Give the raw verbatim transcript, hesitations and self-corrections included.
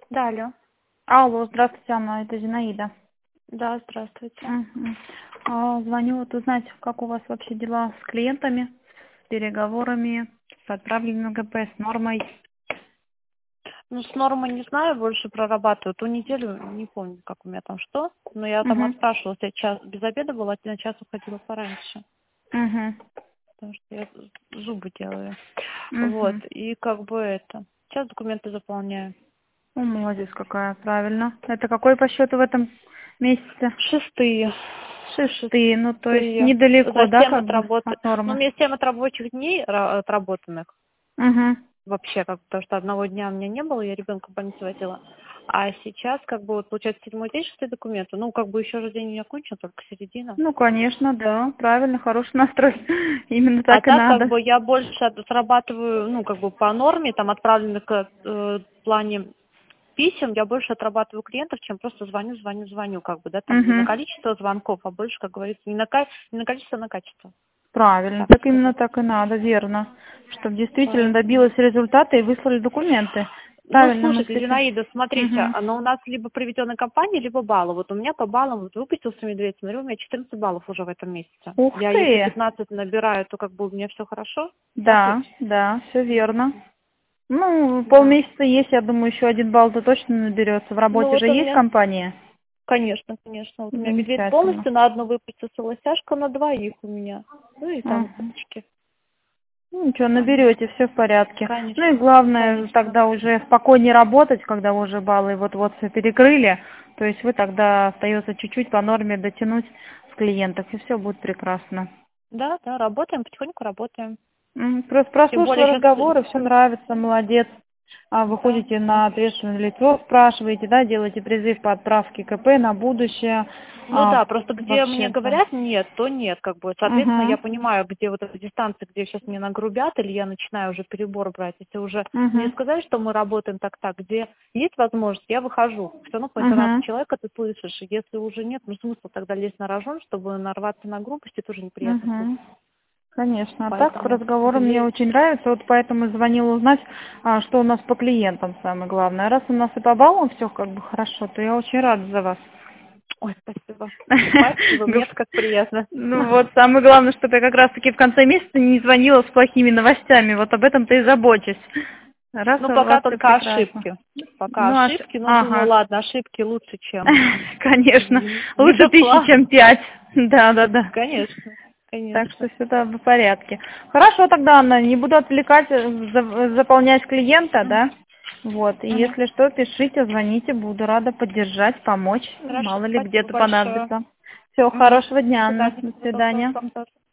Да, алло. Алло, здравствуйте, Анна, это Зинаида. Да, здравствуйте. Мгм. А, Звоню вот узнать, как у вас вообще дела с клиентами, с переговорами, с отправленным ГП, с нормой. Ну, с нормой не знаю, больше прорабатываю. Ту неделю не помню, как у меня там что. Но я там Угу. отспрашивала, я час без обеда была, на час уходила пораньше. Угу. Потому что я зубы делаю. Вот. Угу. И как бы это. Сейчас документы заполняю. Ну, молодец какая, правильно. Это какой по счету в этом месяце? Шестые. Шестые, ну то есть Шестые. недалеко, За да, семь как бы отработы. от Ну, у нормы? меня семь от рабочих дней ра- отработанных. Угу. Вообще, как потому что одного дня у меня не было, я ребенка в больницу возила. А сейчас, как бы, вот, получается, седьмой день, шестые документы. Ну, как бы, еще же день не окончен, только середина. Ну, конечно, да, правильно, хороший настрой. Именно А так и так, как надо. бы, я больше от- срабатываю, ну, как бы, по норме, там, отправленных э, в плане писем, я больше отрабатываю клиентов, чем просто звоню, звоню, звоню, как бы, да, там, не на Угу. количество звонков, а больше, как говорится, не на, ка- не на количество, а на качество, Правильно, так так именно сказать. так и надо, верно. Чтобы действительно Поэтому... добилась результата и выслали документы. Ну, Правильно слушайте, мыслите. Зинаида, смотрите, Угу. оно у нас либо приведенная компания, либо баллы. Вот у меня по баллам, вот выпустился медведь, смотрю, у меня четырнадцать баллов уже в этом месяце. Ух Я если ты! пятнадцать набираю, то как бы у меня все хорошо. Так ведь? Да, да, все верно. Ну, Да. полмесяца есть, я думаю, еще один балл-то точно наберется. В Ну работе же вот у есть меня, компания? конечно, конечно, вот у меня медведь Замечательно. полностью на одну выпустился, лосяшка на двоих у меня. Ну и там Мгм. карточки. Ну, ничего, наберете, все в порядке. Ну и Конечно, главное, конечно. тогда уже спокойнее работать, когда уже баллы вот-вот все перекрыли. То есть вы тогда остается чуть-чуть по норме дотянуть с клиентов, и все будет прекрасно. Да, да, работаем, потихоньку работаем. М, Просто Тем более прослушала сейчас, разговоры, все нравится, молодец. А вы да. ходите на ответственное лицо, спрашиваете, да, делаете призыв по отправке КП на будущее. Ну А, да, просто где мне вообще-то. говорят нет, то нет, как бы. Соответственно, я Угу, понимаю, где вот эта дистанция, где сейчас меня нагрубят, или я начинаю уже перебор брать. Если уже мне угу, сказали, что мы работаем так-так, где есть возможность, я выхожу. Все равно по интонации угу, человека ты слышишь. И если уже нет, ну смысл тогда лезть на рожон, чтобы нарваться на грубость, это тоже неприятно будет. угу. Конечно. А так Поэтому разговоры мне где... очень нравятся, вот поэтому и звонила узнать, а, что у нас по клиентам самое главное. А раз у нас и по баллам все как бы хорошо, то я очень рада за вас. Ой, спасибо. Спасибо, мне это как приятно. Ну вот, самое главное, чтобы я как раз-таки в конце месяца не звонила с плохими новостями. Вот об этом-то и забочусь. Раз Ну, у пока вас все только прекрасно. ошибки. Пока Ну, аж... ошибки, но думаю, Ага. ладно, ошибки лучше, чем Конечно. м, Лучше тысячи, недоплат. чем пять. Да, да, да. Конечно, Так что конечно. все это в порядке. Хорошо тогда, Анна, не буду отвлекать, э, за- заполнять клиента, М, да? Вот, и мгм. если что, пишите, звоните, буду рада поддержать, помочь, Хорошо, мало ли спасибо где-то большое. понадобится. Всего Мгм. хорошего До дня, Анна, свидания. до Вам тоже, свидания. вам тоже.